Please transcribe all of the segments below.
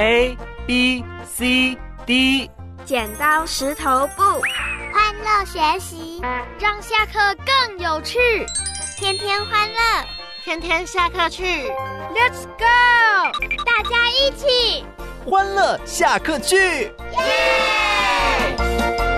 A B C D。 剪刀石头布， 欢乐学习， 让下课更有趣。 天天欢乐， 天天下课去。 Let's go！ 大家一起欢乐下课去，耶！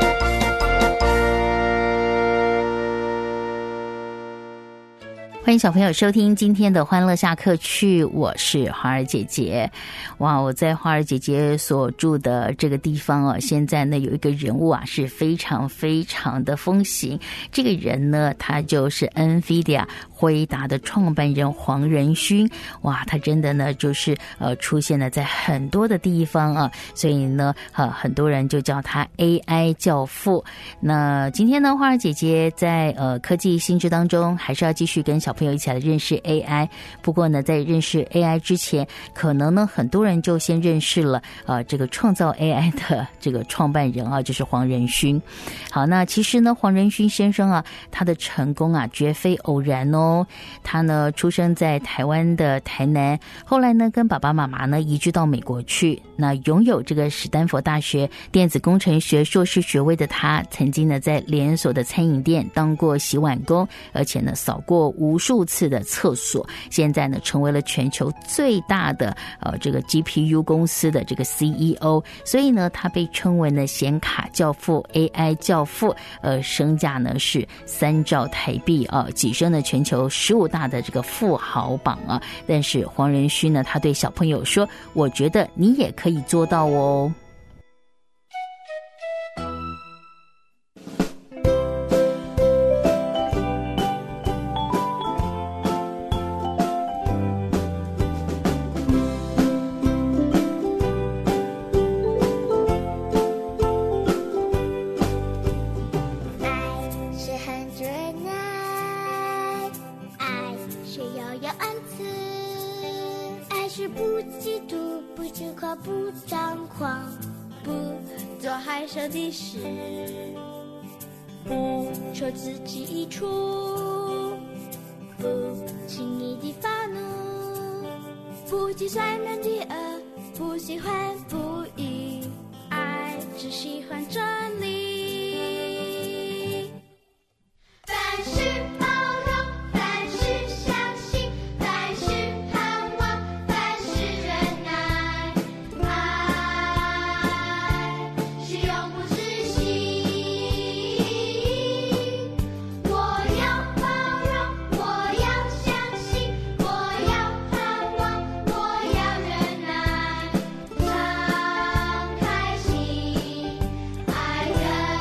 欢迎小朋友收听今天的欢乐下课去，我是花儿姐姐。哇，我在花儿姐姐所住的这个地方啊，现在呢有一个人物啊是非常非常的风行。这个人呢，他就是 NVIDIA 辉达的创办人黄仁勋。哇，他真的呢就是出现了在很多的地方啊，所以呢很多人就叫他 AI 教父。那今天呢，花儿姐姐在科技新知当中，还是要继续跟小朋友一起来认识 AI。不过呢，在认识 AI 之前，可能呢很多人就先认识了这个创造 AI 的这个创办人啊，就是黄仁勋。好，那其实呢，黄仁勋先生啊，他的成功啊绝非偶然哦。他呢出生在台湾的台南，后来呢跟爸爸妈妈呢移居到美国去。那拥有这个史丹佛大学电子工程学硕士学位的他，曾经呢在连锁的餐饮店当过洗碗工，而且呢扫过无数次的厕所。现在呢成为了全球最大的这个 GPU 公司的这个 CEO， 所以呢他被称为呢显卡教父、AI 教父，身价呢是3兆台币啊，跻身了全球15大的这个富豪榜啊。但是黄仁勋呢，他对小朋友说，我觉得你也可以做到哦。 不张狂，不做害羞的事，不求自己益处，不轻易的发怒，不计算人的恶，不喜欢不义，爱只喜欢真理。凡事包容，凡事相信，凡事盼望，凡事忍耐。 常开心，爱人。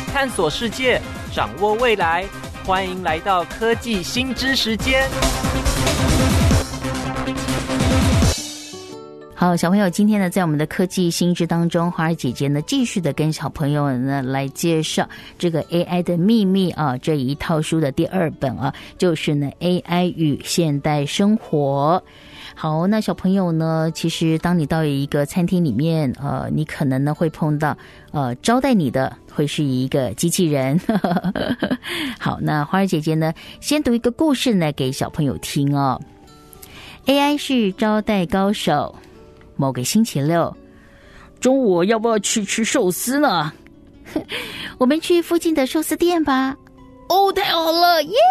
探索世界，掌握未来。欢迎来到科技新知时间。 好，小朋友，今天呢，在我们的科技新知当中，花儿姐姐呢，继续的跟小朋友呢来介绍这个 AI 的秘密啊，这一套书的第2本啊，就是呢 AI 与现代生活。好，那小朋友呢，其实当你到一个餐厅里面，你可能呢会碰到招待你的会是一个机器人。好，那花儿姐姐呢，先读一个故事呢给小朋友听哦。AI 是招待高手。某个星期六中午，要不要去吃寿司呢？我们去附近的寿司店吧。哦，太好了，耶！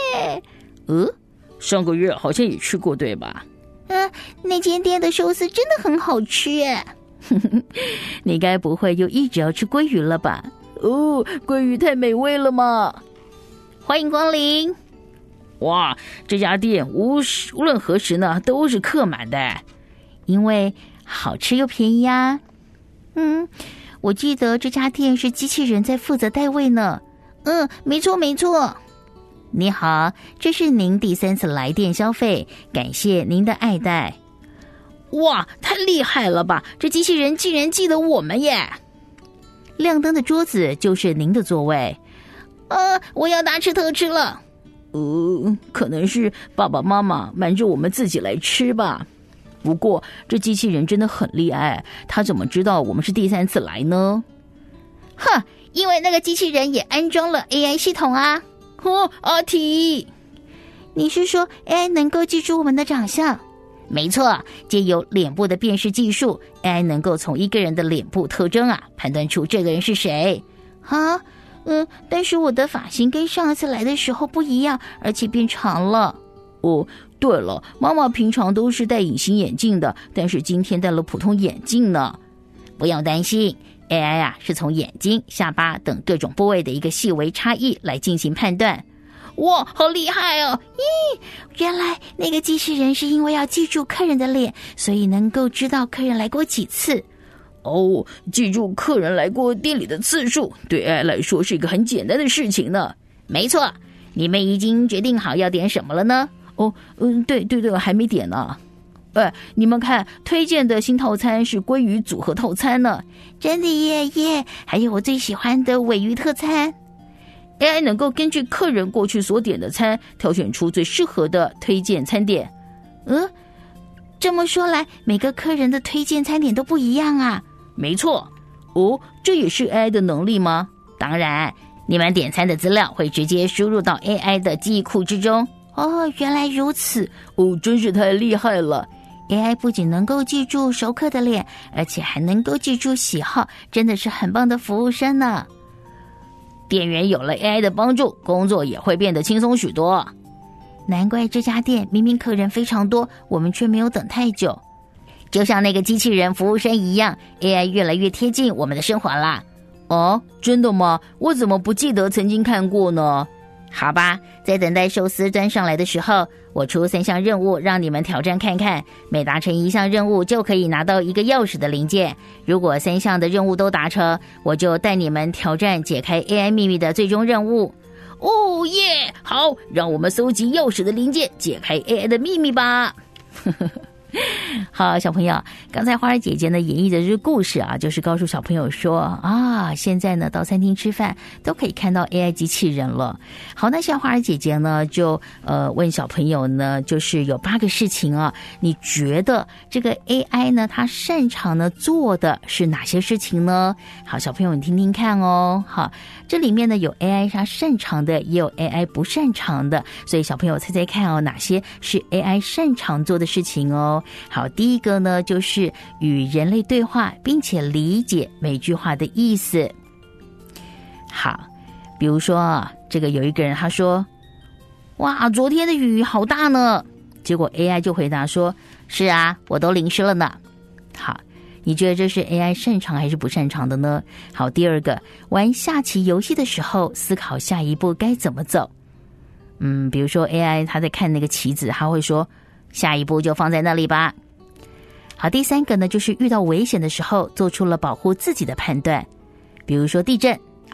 上个月好像也去过，对吧？那间店的寿司真的很好吃耶。你该不会又一直要吃鲑鱼了吧？哦，鲑鱼太美味了嘛！欢迎光临。哇，这家店无论何时呢都是客满的。因为好吃又便宜啊。我记得这家店是机器人在负责带位呢。没错没错。你好，这是您第3次来电消费，感谢您的爱戴。哇，太厉害了吧，这机器人竟然记得我们耶。亮灯的桌子就是您的座位。我要大吃特吃了。可能是爸爸妈妈瞒着我们自己来吃吧。不过这机器人真的很厉害，他怎么知道我们是第3次来呢？因为那个机器人也安装了 AI 系统啊。阿提，你是说 AI 能够记住我们的长相？没错，借由脸部的辨识技术， AI 能够从一个人的脸部特征判断出这个人是谁。但是我的发型跟上次来的时候不一样，而且变长了。对了，妈妈平常都是戴隐形眼镜的，但是今天戴了普通眼镜呢。不用担心， AI 是从眼睛、下巴等各种部位的一个细微差异来进行判断。哇，好厉害哦！原来那个机器人是因为要记住客人的脸，所以能够知道客人来过几次。记住客人来过店里的次数，对 AI 来说是一个很简单的事情呢。没错，你们已经决定好要点什么了呢？对，还没点呢。你们看，推荐的新套餐是鲑鱼组合套餐呢。真的耶！还有我最喜欢的鲔鱼特餐。AI 能够根据客人过去所点的餐，挑选出最适合的推荐餐点。这么说来，每个客人的推荐餐点都不一样啊。没错。这也是 AI 的能力吗？当然，你们点餐的资料会直接输入到 AI 的记忆库之中。原来如此。真是太厉害了。AI 不仅能够记住熟客的脸，而且还能够记住喜好，真的是很棒的服务生呢。店员有了 AI 的帮助，工作也会变得轻松许多。难怪这家店明明客人非常多，我们却没有等太久。就像那个机器人服务生一样， AI 越来越贴近我们的生活啦。真的吗？我怎么不记得曾经看过呢？好吧，在等待寿司端上来的时候，我出3项任务让你们挑战看看，每达成1项任务就可以拿到一个钥匙的零件。如果3项的任务都达成，我就带你们挑战解开 AI 秘密的最终任务。耶！好，让我们搜集钥匙的零件，解开 AI 的秘密吧。好，小朋友，刚才花儿姐姐呢演绎的这个故事就是告诉小朋友说现在呢到餐厅吃饭都可以看到 AI 机器人了。好，那像花儿姐姐呢就问小朋友呢，就是有8个事情你觉得这个 AI 呢它擅长呢做的是哪些事情呢？好，小朋友你听听看哦。好，这里面呢有 AI 它擅长的，也有 AI 不擅长的，所以小朋友猜猜看哪些是 AI 擅长做的事情哦。好，第一个呢就是与人类对话，并且理解每句话的意思。好，比如说这个有一个人他说，哇，昨天的雨好大呢。结果 AI 就回答说，是啊，我都淋湿了呢。好，你觉得这是 AI 擅长还是不擅长的呢？好，第二个，玩下棋游戏的时候思考下一步该怎么走。比如说 AI 他在看那个棋子，他会说下一步就放在那里吧。好，第三个呢就是遇到危险的时候做出了保护自己的判断。比如说地震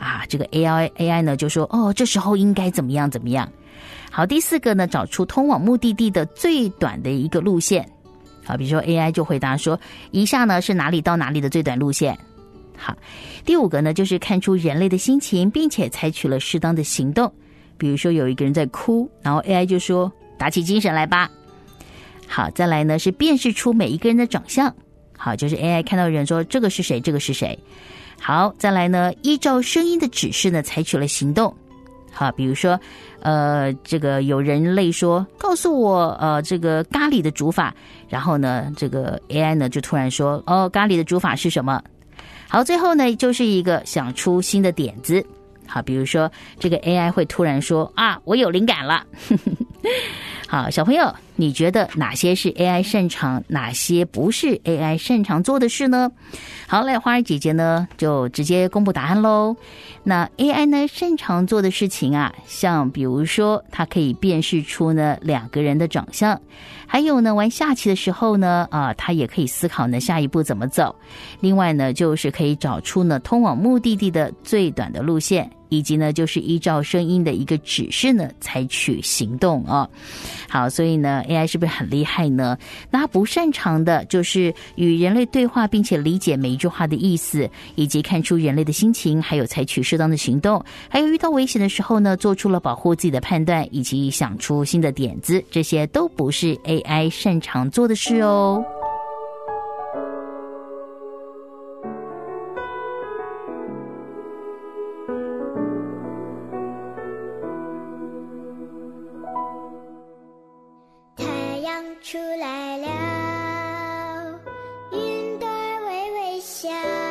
这个 AI 呢就说这时候应该怎么样怎么样。好，第4个呢，找出通往目的地的最短的一个路线。好，比如说 AI 就回答说，以下呢是哪里到哪里的最短路线。好，第5个呢，就是看出人类的心情，并且采取了适当的行动。比如说有一个人在哭，然后 AI 就说打起精神来吧。好，再来呢是辨识出每一个人的长相。好，就是 AI 看到人说这个是谁，这个是谁。好，再来呢依照声音的指示呢采取了行动。好，比如说这个有人类说告诉我这个咖喱的煮法，然后呢这个 AI 呢就突然说咖喱的煮法是什么。好，最后呢就是一个想出新的点子。好，比如说这个 AI 会突然说我有灵感了。好，小朋友，你觉得哪些是 AI 擅长，哪些不是 AI 擅长做的事呢？好，来，花儿姐姐呢就直接公布答案咯。那 AI 呢擅长做的事情像比如说它可以辨识出呢2个人的长相，还有呢玩下棋的时候呢它也可以思考呢下一步怎么走。另外呢就是可以找出呢通往目的地的最短的路线，以及呢就是依照声音的一个指示呢采取行动好，所以呢 AI 是不是很厉害呢？那它不擅长的就是与人类对话，并且理解每一句话的意思，以及看出人类的心情，还有采取适当的行动，还有遇到危险的时候呢做出了保护自己的判断，以及想出新的点子，这些都不是 AI 擅长做的事哦。 出来了，云朵微微笑，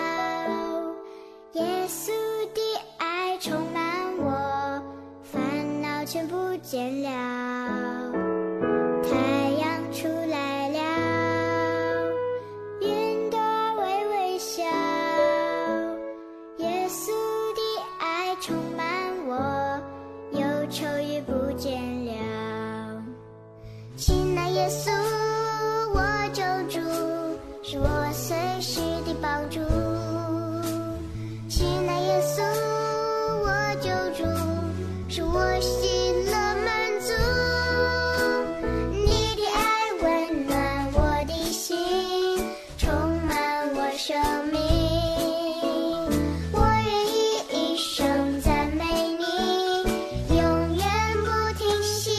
耶稣的爱充满我，烦恼全不见了。太阳出来了，云朵微微笑，耶稣的爱充满我，忧愁也不见了。亲爱耶稣，我救主，是我随时的帮助。亲爱耶稣，我救主，是我喜乐满足。你的爱温暖我的心，充满我生命。我愿意一生赞美你，永远不停息。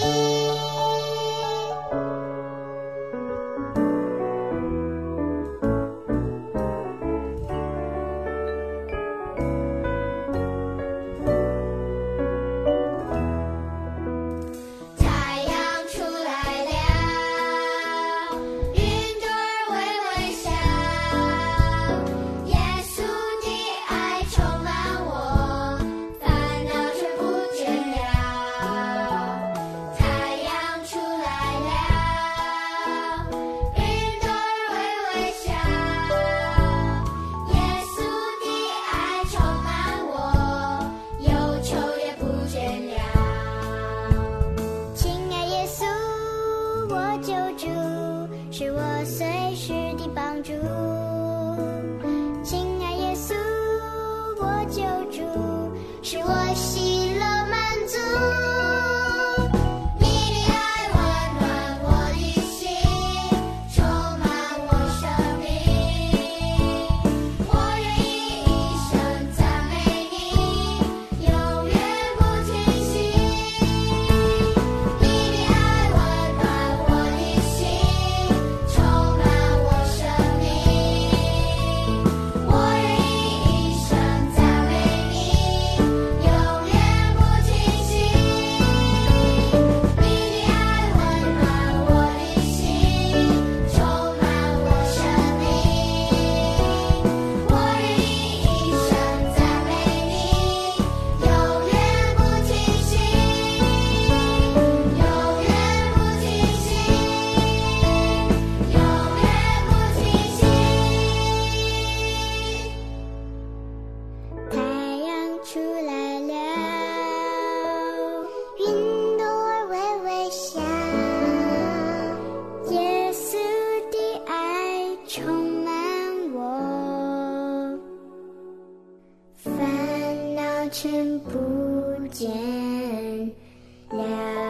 永远不见了。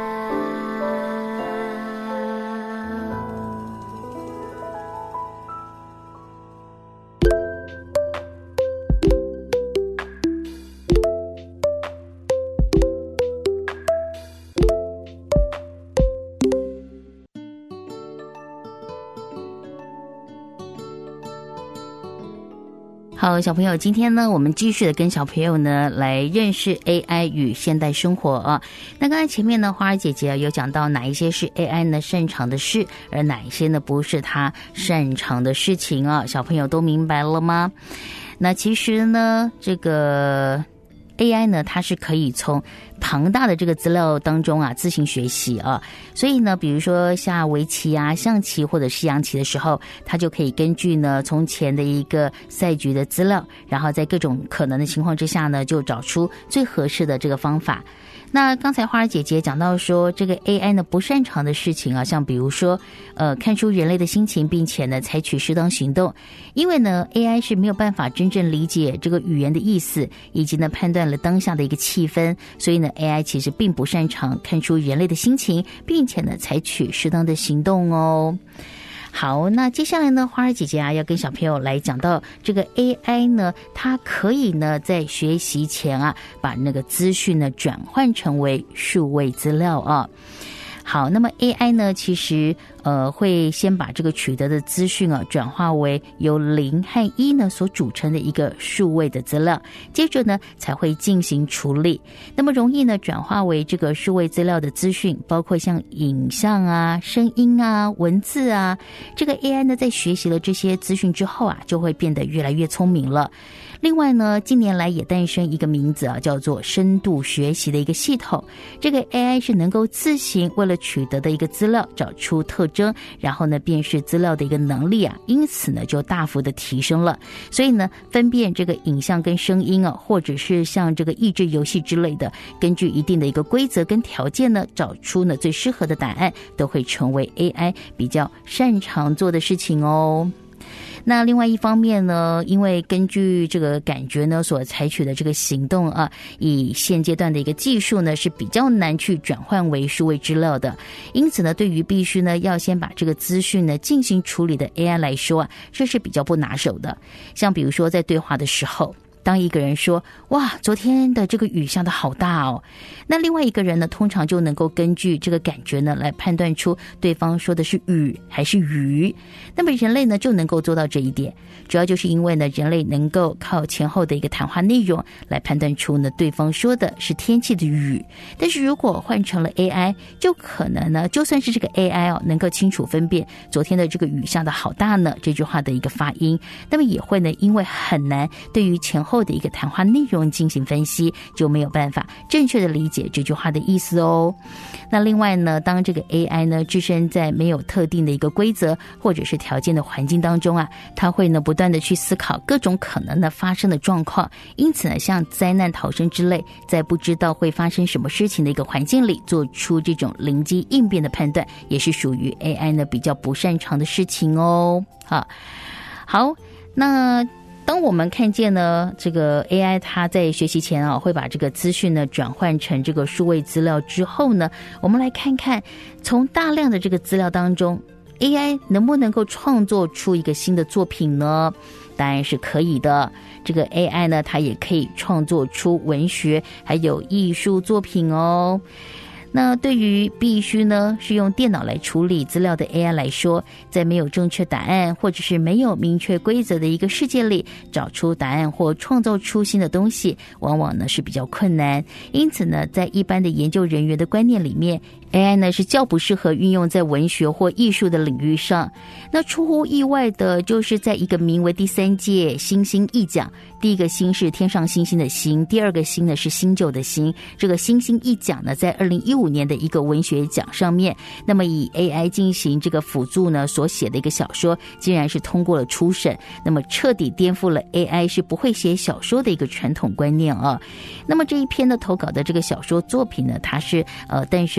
好，小朋友，今天呢，我们继续的跟小朋友呢来认识 AI 与现代生活啊。那刚才前面呢，花儿姐姐有讲到哪一些是 AI 呢擅长的事，而哪一些呢不是它擅长的事情啊？小朋友都明白了吗？那其实呢，这个 AI 呢，它是可以从庞大的这个资料当中啊自行学习啊，所以呢，比如说下围棋啊、象棋或者西洋棋的时候，它就可以根据呢从前的一个赛局的资料，然后在各种可能的情况之下呢，就找出最合适的这个方法。那刚才花儿姐姐讲到说，这个 AI 呢不擅长的事情啊，像比如说看出人类的心情，并且呢采取适当行动。因为呢 AI 是没有办法真正理解这个语言的意思，以及呢判断了当下的一个气氛，所以呢 AI 其实并不擅长看出人类的心情，并且呢采取适当的行动哦。好，那接下来呢，花儿姐姐啊要跟小朋友来讲到这个 AI 呢，它可以呢在学习前啊，把那个资讯呢转换成为数位资料啊。好，那么 AI 呢，其实会先把这个取得的资讯啊，转化为由0和1呢所组成的一个数位的资料，接着呢才会进行处理。那么容易呢转化为这个数位资料的资讯，包括像影像啊、声音啊、文字啊，这个 AI 呢在学习了这些资讯之后啊，就会变得越来越聪明了。另外呢，近年来也诞生一个名字啊，叫做深度学习的一个系统。这个 AI 是能够自行为了取得的一个资料找出特征，然后呢辨识资料的一个能力啊，因此呢就大幅的提升了。所以呢，分辨这个影像跟声音啊，或者是像这个益智游戏之类的，根据一定的一个规则跟条件呢，找出呢最适合的答案，都会成为 AI 比较擅长做的事情哦。那另外一方面呢，因为根据这个感觉呢所采取的这个行动啊，以现阶段的一个技术呢是比较难去转换为数位资料的，因此呢，对于必须呢要先把这个资讯呢进行处理的 AI 来说啊，这是比较不拿手的。像比如说在对话的时候，当一个人说哇，昨天的这个雨下得好大哦，那另外一个人呢通常就能够根据这个感觉呢来判断出对方说的是雨还是雨。那么人类呢就能够做到这一点，主要就是因为呢人类能够靠前后的一个谈话内容来判断出呢对方说的是天气的雨。但是如果换成了 AI， 就可能呢就算是这个 AI 能够清楚分辨昨天的这个雨下得好大呢这句话的一个发音，那么也会呢因为很难对于前后的一个谈话内容进行分析，就没有办法正确的理解这句话的意思哦。那另外呢，当这个 AI 呢置身在没有特定的一个规则或者是条件的环境当中啊，它会呢不断的去思考各种可能的发生的状况，因此呢像灾难逃生之类，在不知道会发生什么事情的一个环境里做出这种灵机应变的判断，也是属于 AI 呢比较不擅长的事情哦。好，那当我们看见呢这个 AI 它在学习前啊会把这个资讯呢转换成这个数位资料之后呢，我们来看看从大量的这个资料当中 AI 能不能够创作出一个新的作品呢？当然是可以的。这个 AI 呢它也可以创作出文学还有艺术作品哦。那对于必须呢是用电脑来处理资料的 AI 来说，在没有正确答案或者是没有明确规则的一个世界里，找出答案或创造出新的东西，往往呢是比较困难。因此呢，在一般的研究人员的观念里面， AI 呢是较不适合运用在文学或艺术的领域上。那出乎意外的就是在一个名为第3届星星艺奖，第一个星是天上星星的星，第二个星呢是新旧的星。这个星星艺奖呢在2015年的一个文学奖上面，那么以 AI 进行这个辅助呢所写的一个小说竟然是通过了初审，那么彻底颠覆了 AI 是不会写小说的一个传统观念啊。那么这一篇的投稿的这个小说作品呢，它是诞生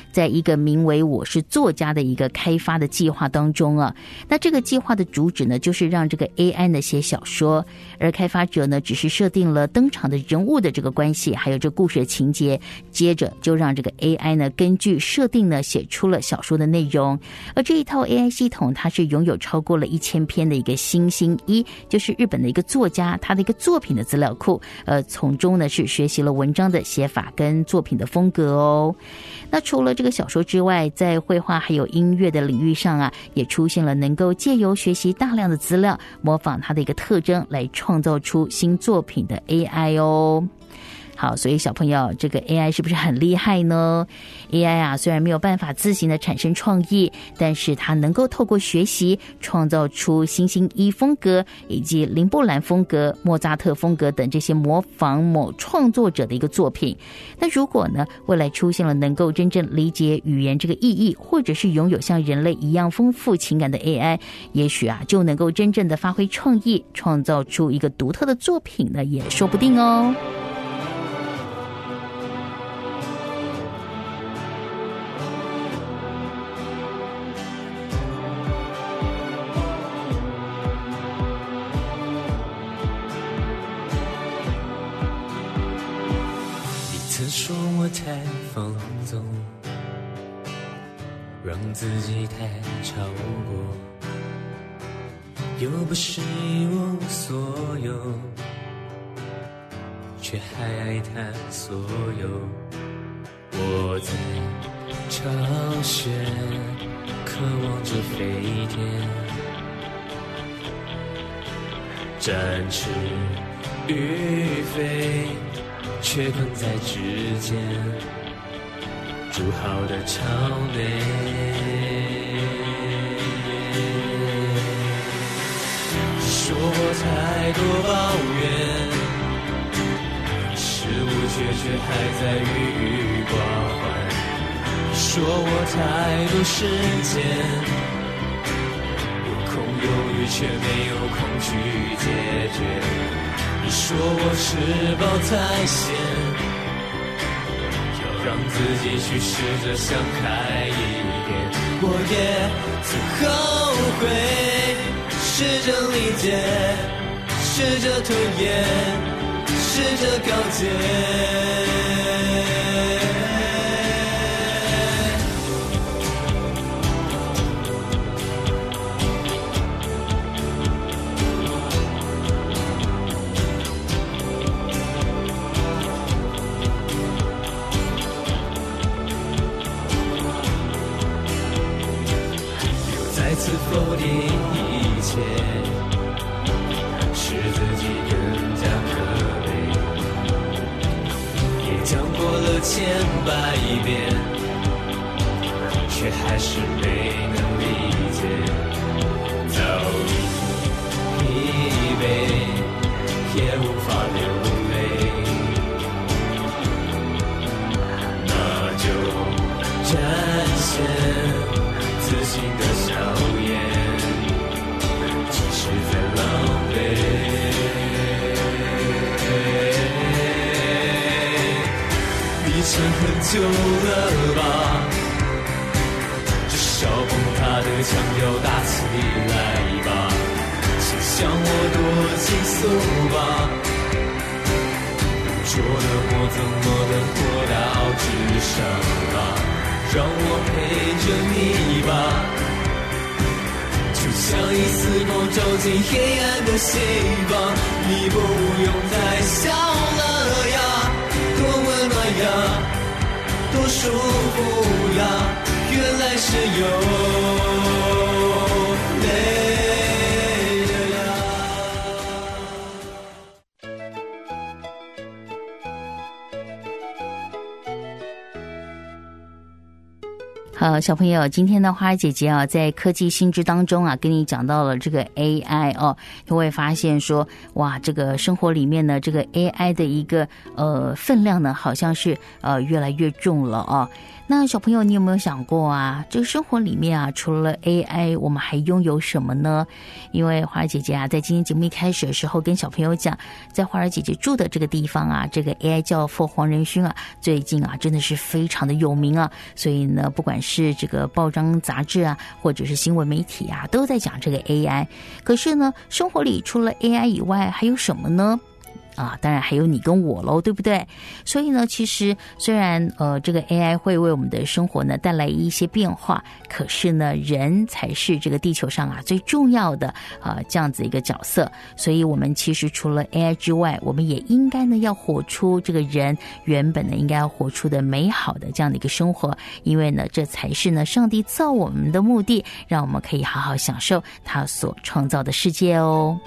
在一个名为我是作家的一个开发的计划当中啊。那这个计划的主旨呢，就是让这个 AI 呢写小说，而开发者呢只是设定了登场的人物的这个关系，还有这故事的情节，接着就让这个 AI 呢根据设定呢写出了小说的内容。而这一套 AI 系统，它是拥有超过了1000篇的一个星星一，就是日本的一个作家他的一个作品的资料库，从中呢是学习了文章的写法跟作品的风格哦。那除了这个小说之外，在绘画还有音乐的领域上啊，也出现了能够借由学习大量的资料，模仿它的一个特征来创造出新作品的 AI 哦。好，所以小朋友，这个 AI 是不是很厉害呢？ AI 啊，虽然没有办法自行的产生创意，但是它能够透过学习创造出星星一风格以及林布兰风格、莫扎特风格等这些模仿某创作者的一个作品。那如果呢，未来出现了能够真正理解语言这个意义，或者是拥有像人类一样丰富情感的 AI， 也许啊，就能够真正的发挥创意，创造出一个独特的作品呢，也说不定哦。 说我太放纵，让自己太超过，又不是一无所有，却还爱他所有。我在巢穴渴望着飞天，展翅欲飞，却困在指尖，筑好的巢内。说我太多抱怨，事无却还在郁郁寡欢。说我太多时间，有空有余却没有空去解决。你说我吃饱太闲，要让自己去试着想开一点。我也曾后悔，试着理解，试着吞咽，试着告诫。否定一切，使自己更加可悲，也讲过了1000-100遍，却还是没能理解。早已疲惫，也无法流泪，那就展现自信的笑颜，只是在浪费。你撑很久了吧，至少崩塌的墙要搭起来吧，请向我多倾诉吧，灼的火怎么能火到至上啊，让我陪着你吧，就像一丝光照进黑暗的心房。你不用再笑了呀，多温暖呀，多舒服呀，原来是有泪的呀。 好，小朋友，今天的花儿姐姐啊，在科技新知当中啊，跟你讲到了这个 AI 哦，就会发现说，哇，这个生活里面呢，这个 AI 的一个分量呢，好像是越来越重了哦。那小朋友，你有没有想过啊？这个生活里面啊，除了 AI， 我们还拥有什么呢？因为花儿姐姐啊，在今天节目一开始的时候，跟小朋友讲，在花儿姐姐住的这个地方啊，这个 AI 教父黄仁勋啊，最近啊，真的是非常的有名啊。所以呢，不管是这个报章杂志啊，或者是新闻媒体啊，都在讲这个 AI。可是呢，生活里除了 AI 以外，还有什么呢？啊，当然还有你跟我咯，对不对？所以呢，其实虽然这个 AI 会为我们的生活呢带来一些变化，可是呢，人才是这个地球上啊最重要的这样子一个角色。所以我们其实除了 AI 之外，我们也应该呢要活出这个人原本呢应该要活出的美好的这样的一个生活，因为呢这才是呢上帝造我们的目的，让我们可以好好享受他所创造的世界哦。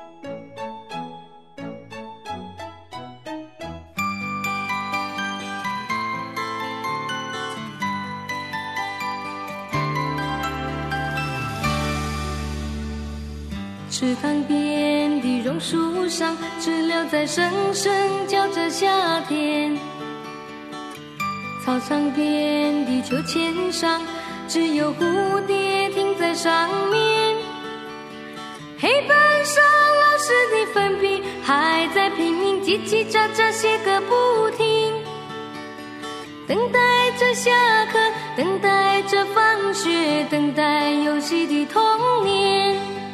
池塘边的榕树上，知了在声声叫着夏天。操场边的秋千上，只有蝴蝶停在上面。黑板上老师的粉笔还在拼命叽叽喳喳写个不停，等待着下课，等待着放学，等待游戏的童年。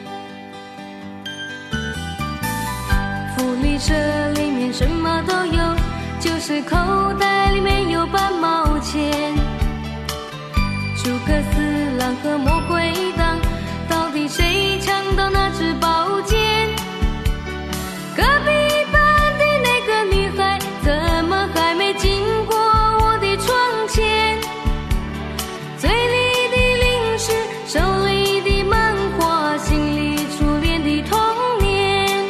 福利社里面什么都有，就是口袋里面有半毛钱。诸葛四郎和魔鬼党，到底谁抢到那支宝剑？隔壁班的那个女孩，怎么还没经过我的窗前？嘴里的零食，手里的漫画，心里初恋的童年。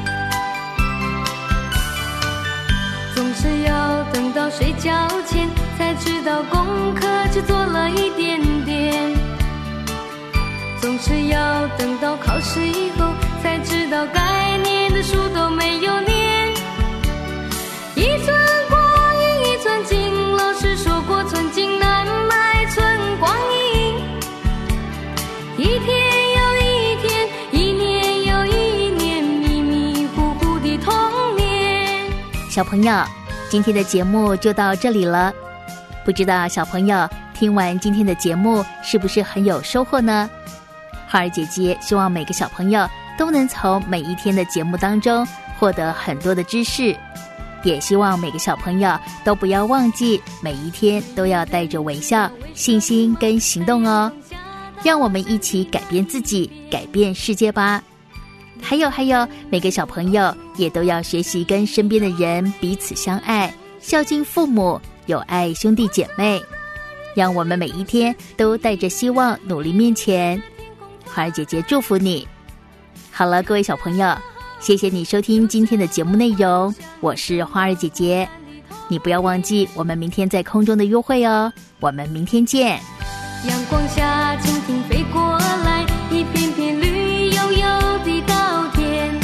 总是要等到睡觉前，才知道功课只做了一点点。总是要等到考试以后，才知道该念的书都没有念。一寸光阴一寸金，老师说过寸金难买寸光阴。一天又一天，一年又一年，迷迷糊糊的童年。 小朋友，今天的节目就到这里了。不知道小朋友听完今天的节目是不是很有收获呢？花儿姐姐希望每个小朋友都能从每一天的节目当中获得很多的知识，也希望每个小朋友都不要忘记每一天都要带着微笑、信心跟行动哦。让我们一起改变自己，改变世界吧。还有，每个小朋友也都要学习跟身边的人彼此相爱，孝敬父母，有爱兄弟姐妹。让我们每一天都带着希望努力面前。花儿姐姐祝福你。好了，各位小朋友，谢谢你收听今天的节目内容，我是花儿姐姐。你不要忘记我们明天在空中的约会哦，我们明天见。 阳光下蜻蜓飞过来，一片片绿油油的稻田。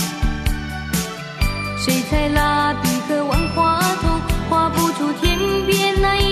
水彩蜡笔和万花筒画不出天边那一